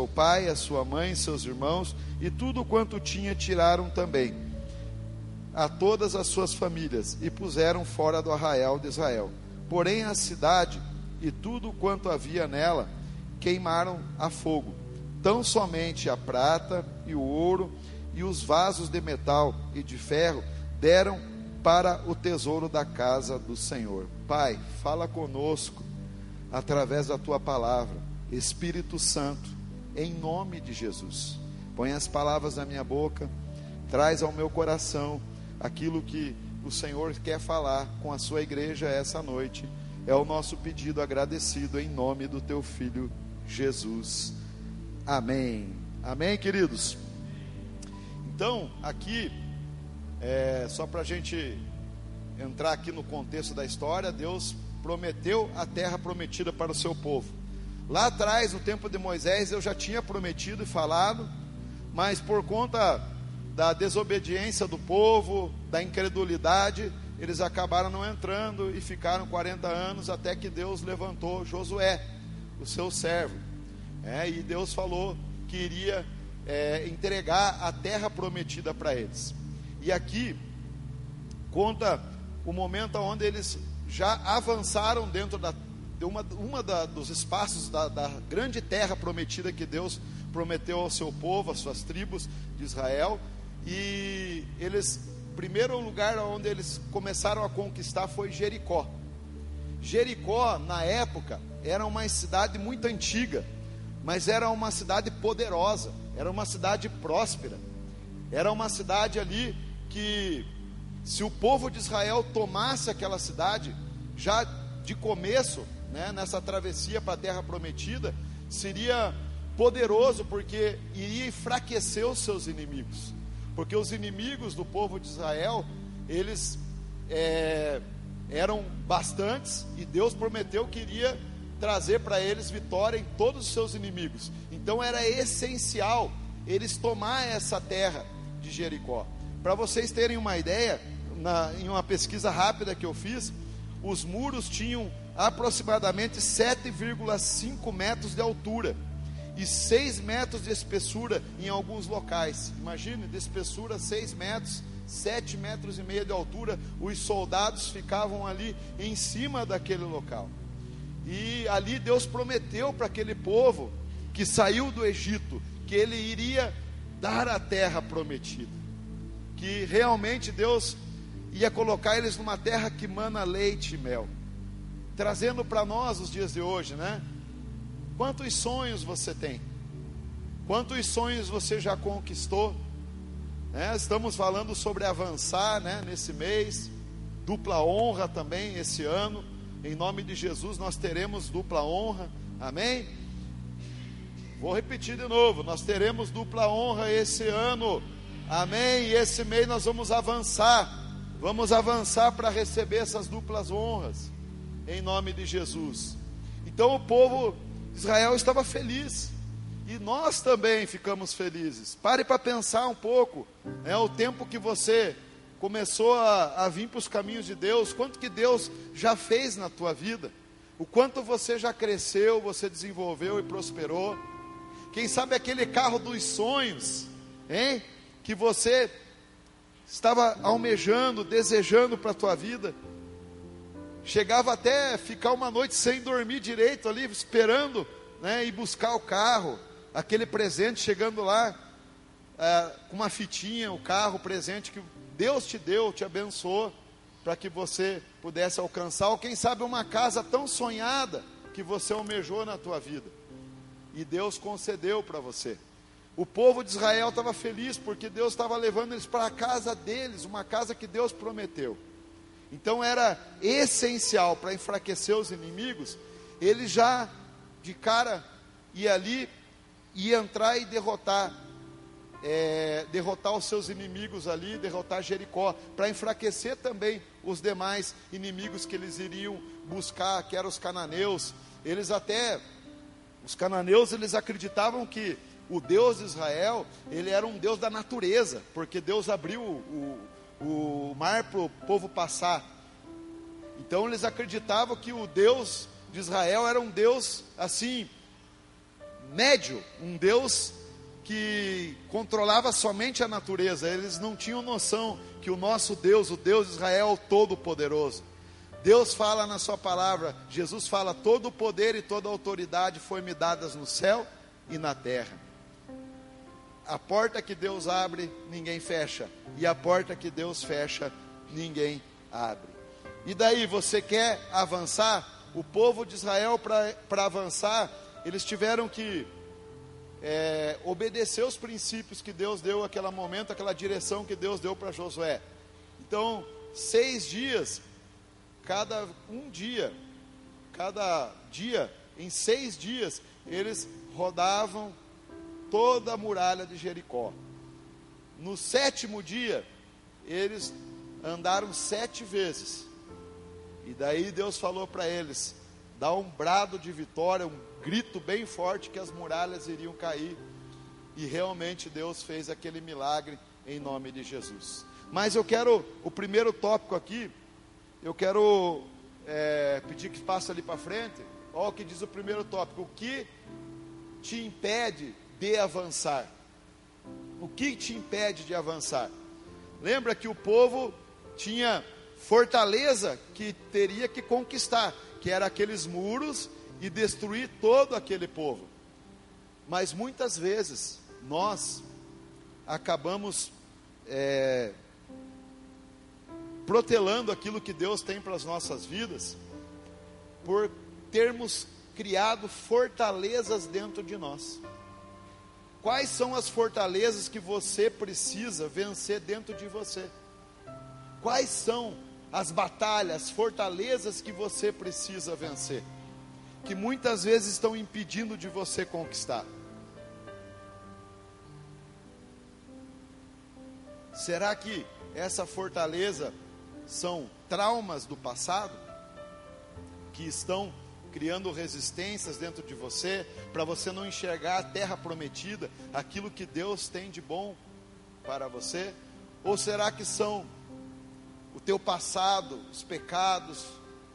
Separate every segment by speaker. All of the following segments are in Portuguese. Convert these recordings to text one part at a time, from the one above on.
Speaker 1: seu pai, a sua mãe, seus irmãos, e tudo quanto tinha tiraram também, a todas as suas famílias, e puseram fora do arraial de Israel. Porém a cidade e tudo quanto havia nela queimaram a fogo, tão somente a prata e o ouro e os vasos de metal e de ferro deram para o tesouro da casa do Senhor. Pai, fala conosco através da tua palavra, Espírito Santo, em nome de Jesus. Põe as palavras na minha boca, traz ao meu coração aquilo que o Senhor quer falar com a sua igreja essa noite. É o nosso pedido agradecido em nome do teu Filho Jesus. Amém. Amém, queridos? Então, aqui, só para a gente entrar aqui no contexto da história, Deus prometeu a terra prometida para o seu povo. Lá atrás, no tempo de Moisés, Deus já tinha prometido e falado, mas por conta da desobediência do povo, da incredulidade, eles acabaram não entrando e ficaram 40 anos até que Deus levantou Josué, o seu servo. E Deus falou que iria entregar a terra prometida para eles. E aqui conta o momento onde eles já avançaram dentro dos espaços da grande terra prometida que Deus prometeu ao seu povo, às suas tribos de Israel. E eles, primeiro lugar onde eles começaram a conquistar foi Jericó. Jericó, na época, era uma cidade muito antiga, mas era uma cidade poderosa, era uma cidade próspera, era uma cidade ali que, se o povo de Israel tomasse aquela cidade, já de começo, nessa travessia para a terra prometida, seria poderoso, porque iria enfraquecer os seus inimigos, porque os inimigos do povo de Israel, eles eram bastantes, e Deus prometeu que iria trazer para eles vitória em todos os seus inimigos. Então era essencial eles tomar essa terra de Jericó. Para vocês terem uma ideia, em uma pesquisa rápida que eu fiz, os muros tinham aproximadamente 7,5 metros de altura e 6 metros de espessura em alguns locais. Imagine, de espessura 6 metros, 7,5 metros de altura. Os soldados ficavam ali em cima daquele local. E ali Deus prometeu para aquele povo que saiu do Egito, que Ele iria dar a terra prometida, que realmente Deus ia colocar eles numa terra que mana leite e mel. Trazendo para nós os dias de hoje, quantos sonhos você tem? Quantos sonhos você já conquistou? Estamos falando sobre avançar, nesse mês, dupla honra também esse ano. Em nome de Jesus nós teremos dupla honra, amém? Vou repetir de novo, nós teremos dupla honra esse ano, amém? E esse mês nós vamos avançar para receber essas duplas honras, em nome de Jesus. Então o povo de Israel estava feliz, e nós também ficamos felizes. Pare para pensar um pouco, o tempo que você começou a vir para os caminhos de Deus, quanto que Deus já fez na tua vida, o quanto você já cresceu, você desenvolveu e prosperou. Quem sabe aquele carro dos sonhos, que você estava almejando, desejando para a tua vida, chegava até ficar uma noite sem dormir direito ali, esperando, ir buscar o carro, aquele presente, chegando lá, com uma fitinha, o carro, o presente que Deus te deu, te abençoou, para que você pudesse alcançar, ou quem sabe uma casa tão sonhada, que você almejou na tua vida, e Deus concedeu para você. O povo de Israel estava feliz, porque Deus estava levando eles para a casa deles, uma casa que Deus prometeu. Então era essencial para enfraquecer os inimigos, ele já de cara ia ali, ia entrar e derrotar os seus inimigos ali, derrotar Jericó, para enfraquecer também os demais inimigos que eles iriam buscar, que eram os cananeus. Os cananeus, eles acreditavam que o Deus de Israel, ele era um Deus da natureza, porque Deus abriu o mar para o povo passar. Então eles acreditavam que o Deus de Israel era um Deus assim, médio, um Deus que controlava somente a natureza. Eles não tinham noção que o nosso Deus, o Deus de Israel, é o Todo-Poderoso. Deus fala na sua palavra, Jesus fala: todo o poder e toda a autoridade foi-me dadas no céu e na terra. A porta que Deus abre, ninguém fecha, e a porta que Deus fecha, ninguém abre. E daí, você quer avançar? O povo de Israel, para avançar, eles tiveram que obedecer os princípios que Deus deu naquele momento, aquela direção que Deus deu para Josué. Então, 6 dias, cada dia, em 6 dias, eles rodavam toda a muralha de Jericó. No 7º dia, eles andaram 7 vezes. E daí Deus falou para eles: dá um brado de vitória, um grito bem forte, que as muralhas iriam cair. E realmente Deus fez aquele milagre em nome de Jesus. Mas eu quero, o primeiro tópico aqui, eu quero pedir que passe ali para frente. Olha o que diz o primeiro tópico: o que te impede de avançar? O que te impede de avançar? Lembra que o povo tinha fortaleza que teria que conquistar, que era aqueles muros, e destruir todo aquele povo. Mas muitas vezes nós acabamos protelando aquilo que Deus tem para as nossas vidas, por termos criado fortalezas dentro de nós. Quais são as fortalezas que você precisa vencer dentro de você? Quais são as batalhas, fortalezas que você precisa vencer, que muitas vezes estão impedindo de você conquistar? Será que essa fortaleza são traumas do passado, que estão criando resistências dentro de você, para você não enxergar a terra prometida, aquilo que Deus tem de bom para você? Ou será que são o teu passado, os pecados,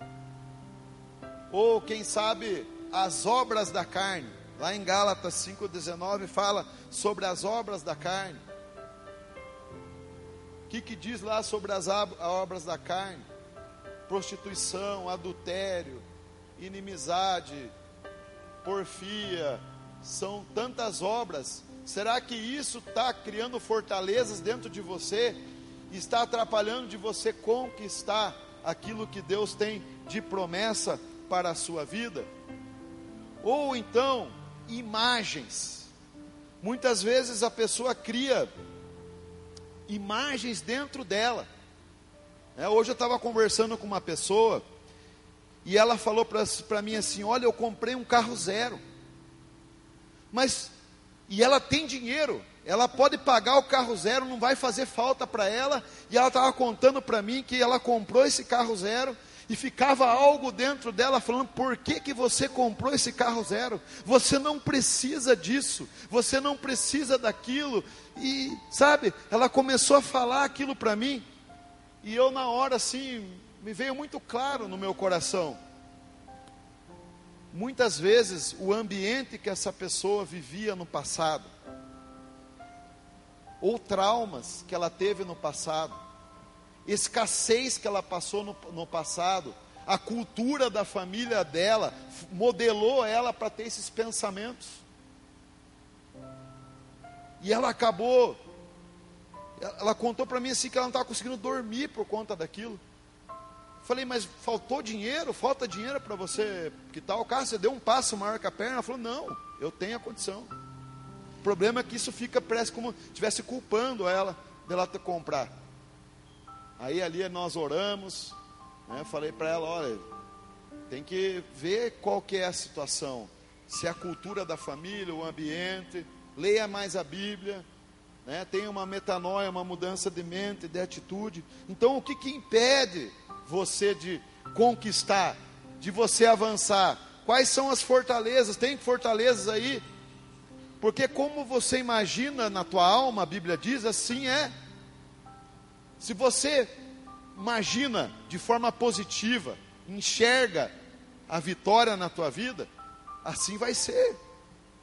Speaker 1: ou quem sabe as obras da carne? Lá em Gálatas 5,19 fala sobre as obras da carne. O que diz lá sobre as obras da carne? Prostituição, adultério, inimizade, porfia, são tantas obras. Será que isso está criando fortalezas dentro de você, e está atrapalhando de você conquistar aquilo que Deus tem de promessa para a sua vida? Ou então, imagens. Muitas vezes a pessoa cria imagens dentro dela. Hoje eu estava conversando com uma pessoa, e ela falou para mim assim: olha, eu comprei um carro zero, e ela tem dinheiro, ela pode pagar o carro zero, não vai fazer falta para ela. E ela estava contando para mim que ela comprou esse carro zero, e ficava algo dentro dela falando: por que você comprou esse carro zero? Você não precisa disso, você não precisa daquilo. E sabe, ela começou a falar aquilo para mim, e eu na hora assim, me veio muito claro no meu coração. Muitas vezes o ambiente que essa pessoa vivia no passado, ou traumas que ela teve no passado, escassez que ela passou no passado, a cultura da família dela modelou ela para ter esses pensamentos. E ela contou para mim assim, que ela não estava conseguindo dormir por conta daquilo. Falei: mas faltou dinheiro? Falta dinheiro para você quitar o carro? Você deu um passo maior que a perna? Ela falou: não, eu tenho a condição. O problema é que isso parece como se estivesse culpando ela dela ter comprar. Aí ali nós oramos, falei para ela: olha, tem que ver qual que é a situação, se é a cultura da família, o ambiente. Leia mais a Bíblia, tenha uma metanoia, uma mudança de mente, de atitude. Então o que impede você de conquistar, de você avançar? Quais são as fortalezas? Tem fortalezas aí? Porque como você imagina na tua alma, a Bíblia diz, assim é. Se você imagina de forma positiva, enxerga a vitória na tua vida, assim vai ser.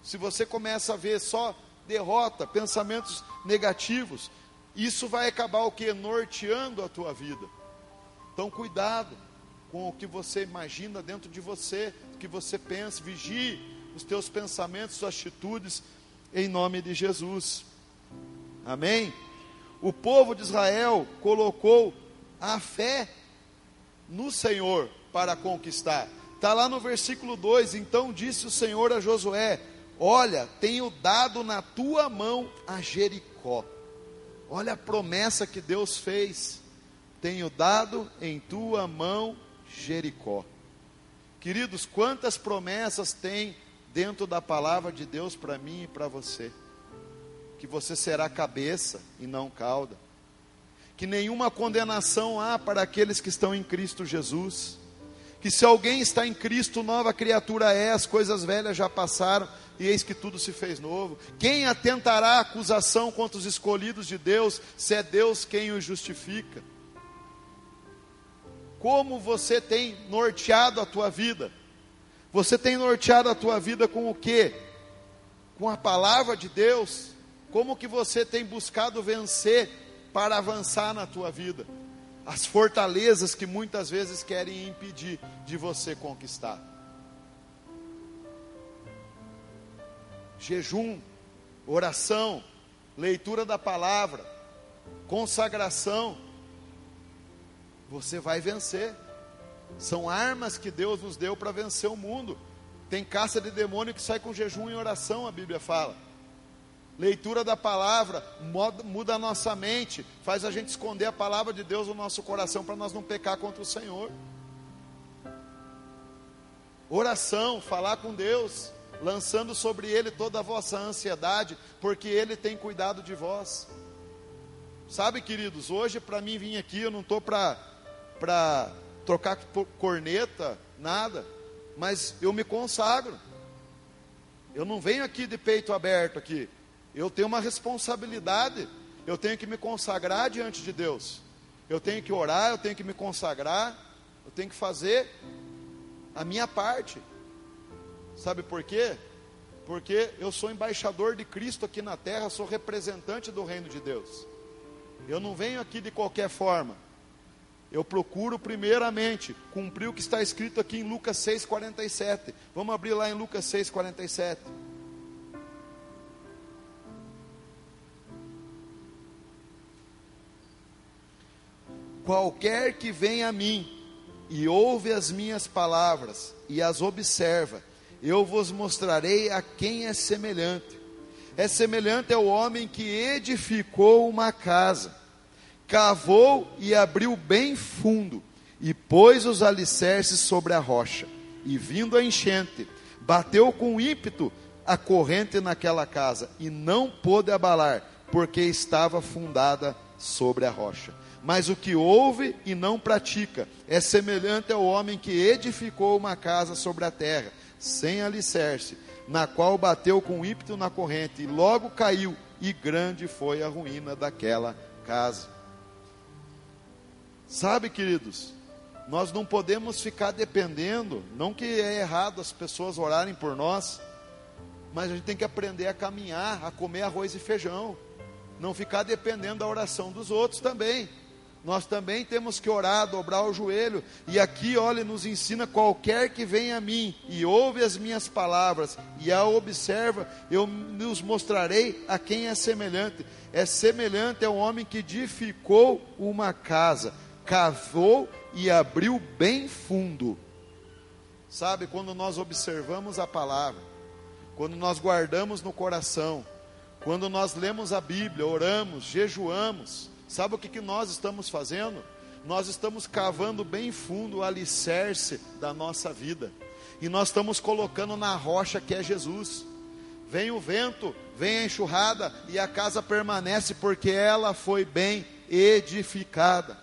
Speaker 1: se você começa a ver só derrota, pensamentos negativos, isso vai acabar o quê? Norteando a tua vida. Então cuidado com o que você imagina dentro de você, o que você pensa, vigie os teus pensamentos, suas atitudes, em nome de Jesus. Amém? O povo de Israel colocou a fé no Senhor para conquistar. Está lá no versículo 2, então disse o Senhor a Josué: olha, tenho dado na tua mão a Jericó. Olha a promessa que Deus fez: tenho dado em tua mão Jericó. Queridos, quantas promessas tem dentro da palavra de Deus para mim e para você? Que você será cabeça e não cauda, que nenhuma condenação há para aqueles que estão em Cristo Jesus, que se alguém está em Cristo, nova criatura é, as coisas velhas já passaram, e eis que tudo se fez novo. Quem atentará acusação contra os escolhidos de Deus, se é Deus quem os justifica? Como você tem norteado a tua vida? Você tem norteado a tua vida com o quê? Com a palavra de Deus? Como que você tem buscado vencer para avançar na tua vida? As fortalezas que muitas vezes querem impedir de você conquistar. Jejum, oração, leitura da palavra, consagração, você vai vencer. São armas que Deus nos deu para vencer o mundo. Tem caça de demônio que sai com jejum e oração, a Bíblia fala. Leitura da palavra muda a nossa mente, faz a gente esconder a palavra de Deus no nosso coração para nós não pecar contra o Senhor. Oração, falar com Deus, lançando sobre Ele toda a vossa ansiedade, porque Ele tem cuidado de vós. Sabe, queridos, hoje para mim vir aqui, eu não estou para trocar corneta, nada, mas eu me consagro. Eu não venho aqui de peito aberto aqui. Eu tenho uma responsabilidade, eu tenho que me consagrar diante de Deus, eu tenho que orar, eu tenho que me consagrar, eu tenho que fazer a minha parte. Sabe por quê? Porque eu sou embaixador de Cristo aqui na terra, sou representante do reino de Deus. Eu não venho aqui de qualquer forma, eu procuro primeiramente cumprir o que está escrito aqui em Lucas 6,47, vamos abrir lá em Lucas 6,47. Qualquer que vem a mim e ouve as minhas palavras e as observa, eu vos mostrarei a quem é semelhante. É semelhante ao homem que edificou uma casa, cavou e abriu bem fundo, e pôs os alicerces sobre a rocha, e vindo a enchente, bateu com ímpeto a corrente naquela casa, e não pôde abalar, porque estava fundada sobre a rocha. Mas o que ouve e não pratica é semelhante ao homem que edificou uma casa sobre a terra, sem alicerce, na qual bateu com ímpeto na corrente, e logo caiu, e grande foi a ruína daquela casa. Sabe, queridos, nós não podemos ficar dependendo, não que é errado as pessoas orarem por nós, mas a gente tem que aprender a caminhar, a comer arroz e feijão, não ficar dependendo da oração dos outros também. Nós também temos que orar, dobrar o joelho, e aqui, olha, nos ensina: qualquer que vem a mim e ouve as minhas palavras e a observa, eu nos mostrarei a quem é semelhante. É semelhante ao homem que edificou uma casa, cavou e abriu bem fundo. Sabe, quando nós observamos a palavra, quando nós guardamos no coração, quando nós lemos a Bíblia, oramos, jejuamos, sabe o que nós estamos fazendo? Nós estamos cavando bem fundo o alicerce da nossa vida, e nós estamos colocando na rocha que é Jesus. Vem o vento, vem a enxurrada, e a casa permanece, porque ela foi bem edificada.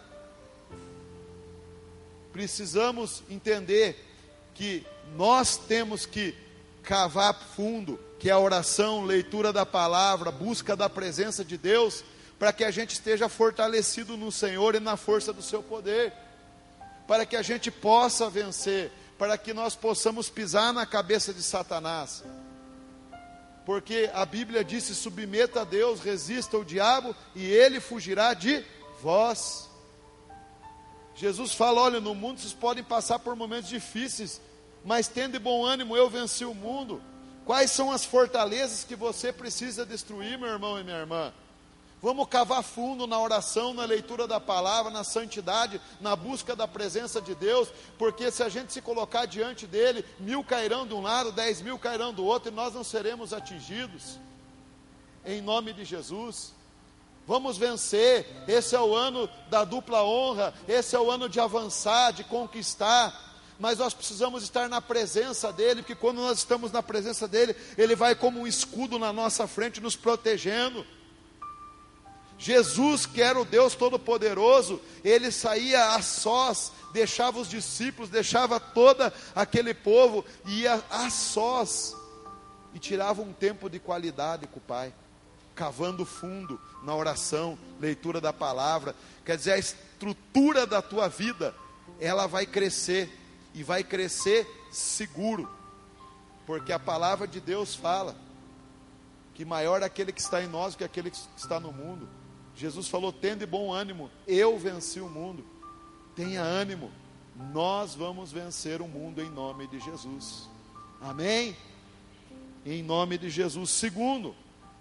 Speaker 1: Precisamos entender que nós temos que cavar fundo, que é a oração, leitura da palavra, busca da presença de Deus, para que a gente esteja fortalecido no Senhor e na força do seu poder, para que a gente possa vencer, para que nós possamos pisar na cabeça de Satanás. Porque a Bíblia diz: se submeta a Deus, resista ao diabo e ele fugirá de vós. Jesus fala: olha, no mundo vocês podem passar por momentos difíceis, mas tende bom ânimo, eu venci o mundo. Quais são as fortalezas que você precisa destruir, meu irmão e minha irmã? Vamos cavar fundo na oração, na leitura da palavra, na santidade, na busca da presença de Deus, porque se a gente se colocar diante dele, 1000 cairão de um lado, 10.000 cairão do outro, e nós não seremos atingidos, em nome de Jesus. Vamos vencer. Esse é o ano da dupla honra, esse é o ano de avançar, de conquistar, mas nós precisamos estar na presença dele, porque quando nós estamos na presença dele, ele vai como um escudo na nossa frente, nos protegendo. Jesus, que era o Deus Todo-Poderoso, ele saía a sós, deixava os discípulos, deixava todo aquele povo, ia a sós, e tirava um tempo de qualidade com o Pai, cavando fundo na oração, leitura da palavra. Quer dizer, a estrutura da tua vida, ela vai crescer, e vai crescer seguro, porque a palavra de Deus fala, que maior é aquele que está em nós, do que aquele que está no mundo. Jesus falou: tende bom ânimo, eu venci o mundo. Tenha ânimo, nós vamos vencer o mundo em nome de Jesus. Amém? Em nome de Jesus. Segundo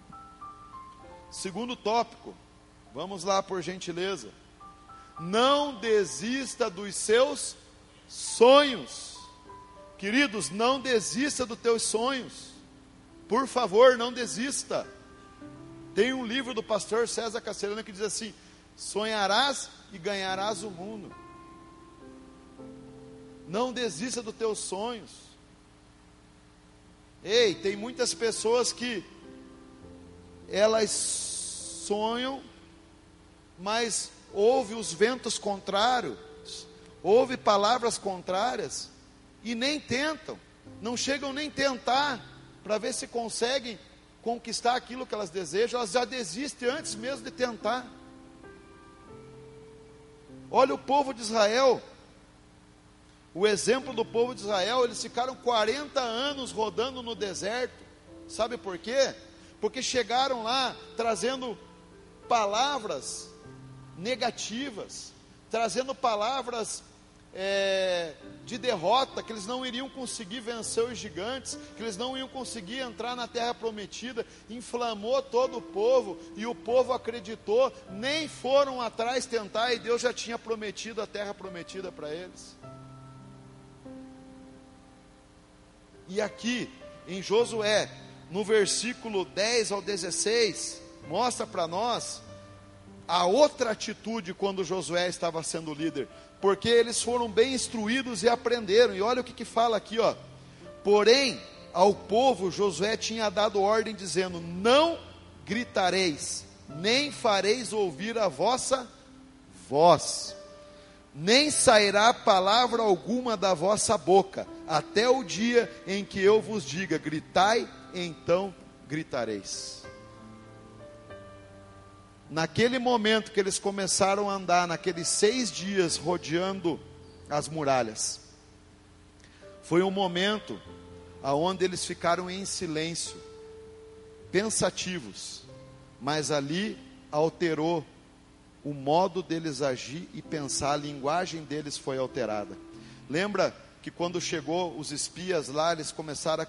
Speaker 1: tópico, vamos lá por gentileza. Não desista dos seus sonhos. Queridos, não desista dos teus sonhos. Por favor, não desista. Tem um livro do pastor César Castelhano que diz assim: sonharás e ganharás o mundo. Não desista dos teus sonhos. Ei, tem muitas pessoas que elas sonham, mas ouve os ventos contrários, ouve palavras contrárias e nem tentam, não chegam nem tentar para ver se conseguem conquistar aquilo que elas desejam. Elas já desistem antes mesmo de tentar. Olha o povo de Israel, o exemplo do povo de Israel. Eles ficaram 40 anos rodando no deserto. Sabe por quê? Porque chegaram lá trazendo palavras negativas, trazendo palavras de derrota, que eles não iriam conseguir vencer os gigantes, que eles não iam conseguir entrar na terra prometida. Inflamou todo o povo, e o povo acreditou, nem foram atrás tentar, e Deus já tinha prometido a terra prometida para eles. E aqui em Josué, no versículo 10 ao 16, mostra para nós a outra atitude quando Josué estava sendo líder, porque eles foram bem instruídos e aprenderam. E olha o que fala aqui, ó. Porém, ao povo Josué tinha dado ordem dizendo: não gritareis, nem fareis ouvir a vossa voz, nem sairá palavra alguma da vossa boca, até o dia em que eu vos diga: gritai, então gritareis. Naquele momento que eles começaram a andar, naqueles 6 dias rodeando as muralhas, foi um momento aonde eles ficaram em silêncio, pensativos, mas ali alterou o modo deles agir e pensar. A linguagem deles foi alterada. Lembra que quando chegou os espias lá, eles começaram a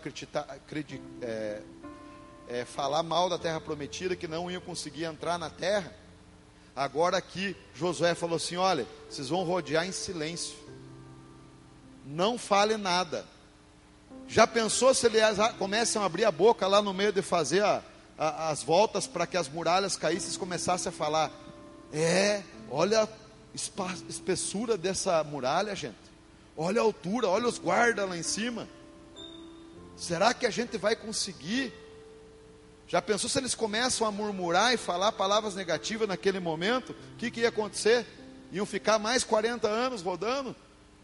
Speaker 1: falar mal da terra prometida, que não iam conseguir entrar na terra. Agora aqui Josué falou assim: olha, vocês vão rodear em silêncio, não fale nada. Já pensou se eles começam a abrir a boca lá no meio de fazer as voltas para que as muralhas caíssem, e começassem a falar: olha a espessura dessa muralha, gente, olha a altura, olha os guardas lá em cima, será que a gente vai conseguir? Já pensou se eles começam a murmurar e falar palavras negativas naquele momento? O que ia acontecer? Iam ficar mais 40 anos rodando?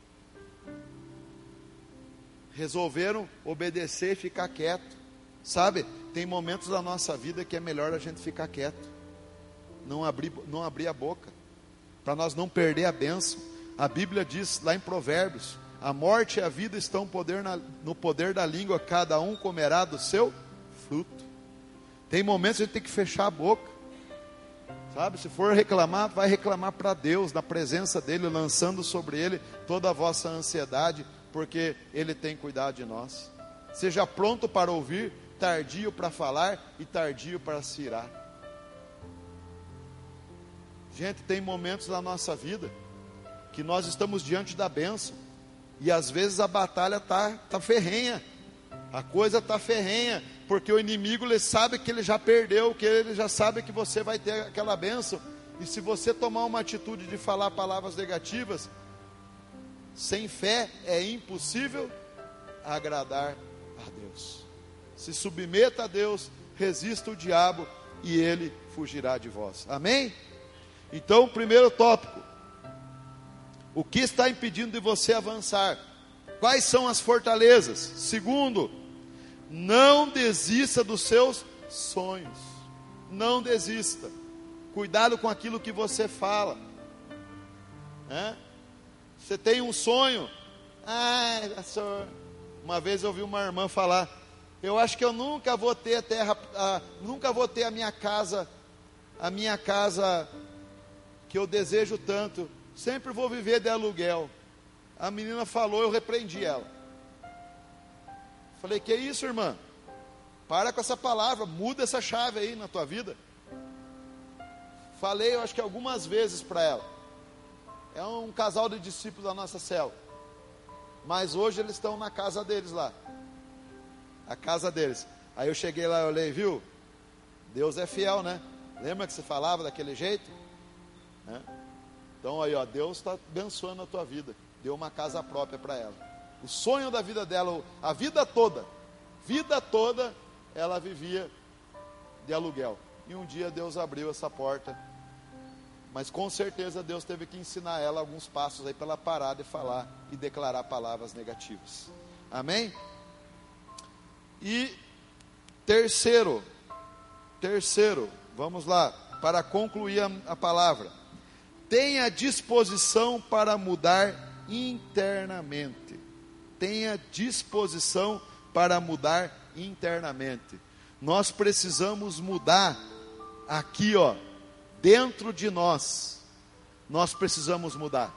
Speaker 1: Resolveram obedecer e ficar quieto. Sabe, tem momentos da nossa vida que é melhor a gente ficar quieto, não abrir a boca, para nós não perder a bênção. A Bíblia diz lá em Provérbios: a morte e a vida estão no poder da língua, cada um comerá do seu fruto. Tem momentos que a gente tem que fechar a boca, sabe? Se for reclamar, vai reclamar para Deus, na presença dEle, lançando sobre Ele toda a vossa ansiedade, porque Ele tem cuidado de nós. Seja pronto para ouvir, tardio para falar e tardio para se irar. Gente, tem momentos na nossa vida que nós estamos diante da bênção e às vezes a batalha tá ferrenha, a coisa tá ferrenha, porque o inimigo, ele sabe que ele já perdeu, que ele já sabe que você vai ter aquela bênção, e se você tomar uma atitude de falar palavras negativas, sem fé é impossível agradar a Deus. Se submeta a Deus, resista o diabo e ele fugirá de vós. Amém? Então, primeiro tópico: o que está impedindo de você avançar? Quais são as fortalezas? Segundo, não desista dos seus sonhos. Não desista. Cuidado com aquilo que você fala. Você tem um sonho. Pastor, uma vez eu ouvi uma irmã falar: eu acho que eu nunca vou ter nunca vou ter a minha casa que eu desejo tanto, sempre vou viver de aluguel. A menina falou, eu repreendi ela. Falei: que isso, irmã? Para com essa palavra, muda essa chave aí na tua vida. Falei, eu acho que algumas vezes para ela. É um casal de discípulos da nossa célula, mas hoje eles estão na casa deles lá, a casa deles. Aí eu cheguei lá e olhei, viu? Deus é fiel, né? Lembra que você falava daquele jeito? Então aí, ó, Deus está abençoando a tua vida. Deu uma casa própria para ela. O sonho da vida dela, a vida toda, ela vivia de aluguel. E um dia Deus abriu essa porta. Mas com certeza Deus teve que ensinar ela alguns passos aí para ela parar de falar e declarar palavras negativas. Amém? E terceiro, vamos lá, para concluir a palavra. Tenha disposição para mudar internamente. Tenha disposição para mudar internamente. Nós precisamos mudar aqui, ó, dentro de nós. Nós precisamos mudar.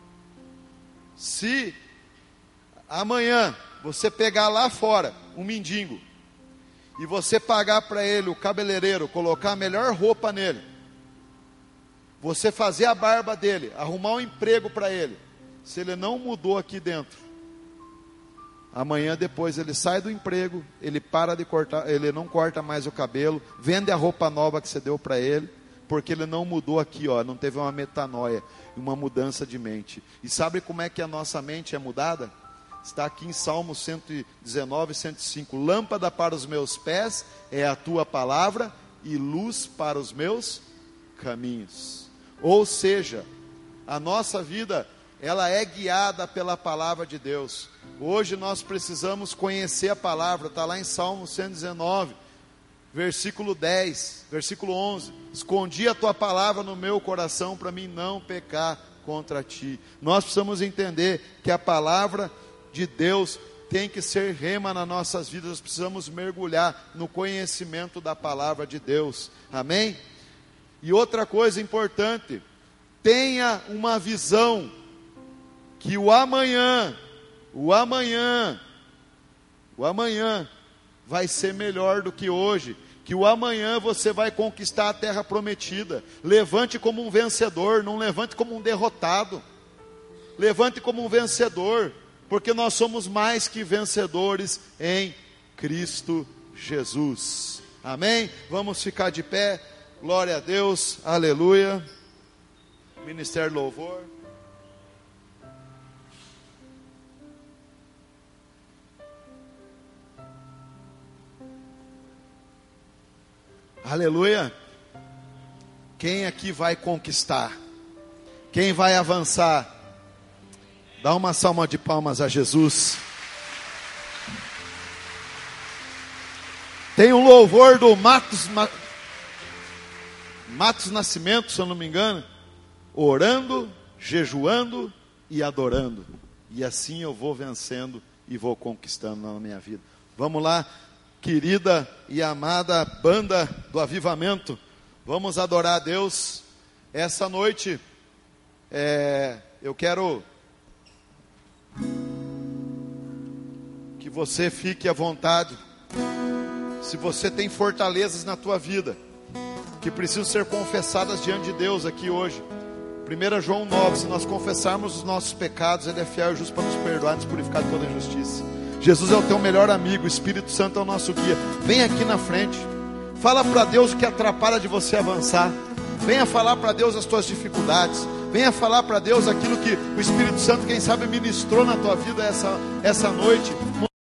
Speaker 1: Se amanhã você pegar lá fora um mendigo e você pagar para ele, o cabeleireiro, colocar a melhor roupa nele, você fazer a barba dele, arrumar um emprego para ele, se ele não mudou aqui dentro, amanhã depois ele sai do emprego, ele para de cortar, ele não corta mais o cabelo, vende a roupa nova que você deu para ele, porque ele não mudou aqui, ó, não teve uma metanoia, uma mudança de mente. E sabe como é que a nossa mente é mudada? Está aqui em Salmo 119, 105. Lâmpada para os meus pés é a tua palavra e luz para os meus caminhos. Ou seja, a nossa vida, ela é guiada pela palavra de Deus. Hoje nós precisamos conhecer a palavra, está lá em Salmo 119, versículo 10, versículo 11. Escondi a tua palavra no meu coração para mim não pecar contra ti. Nós precisamos entender que a palavra de Deus tem que ser rema nas nossas vidas. Nós precisamos mergulhar no conhecimento da palavra de Deus. Amém? E outra coisa importante, tenha uma visão que o amanhã vai ser melhor do que hoje, que o amanhã você vai conquistar a terra prometida. Levante como um vencedor, não levante como um derrotado. Levante como um vencedor, porque nós somos mais que vencedores em Cristo Jesus. Amém? Vamos ficar de pé. Glória a Deus, aleluia. Ministério Louvor. Aleluia. Quem aqui vai conquistar? Quem vai avançar? Dá uma salva de palmas a Jesus. Tem um louvor do Matos Nascimento, se eu não me engano, orando, jejuando e adorando. E assim eu vou vencendo e vou conquistando na minha vida. Vamos lá, querida e amada banda do Avivamento, vamos adorar a Deus. Essa noite, eu quero que você fique à vontade. Se você tem fortalezas na tua vida, que precisam ser confessadas diante de Deus aqui hoje. 1 João 9, se nós confessarmos os nossos pecados, Ele é fiel e justo para nos perdoar e nos purificar de toda injustiça. Jesus é o teu melhor amigo, o Espírito Santo é o nosso guia. Vem aqui na frente, fala para Deus o que atrapalha de você avançar. Venha falar para Deus as tuas dificuldades. Venha falar para Deus aquilo que o Espírito Santo, quem sabe, ministrou na tua vida essa noite.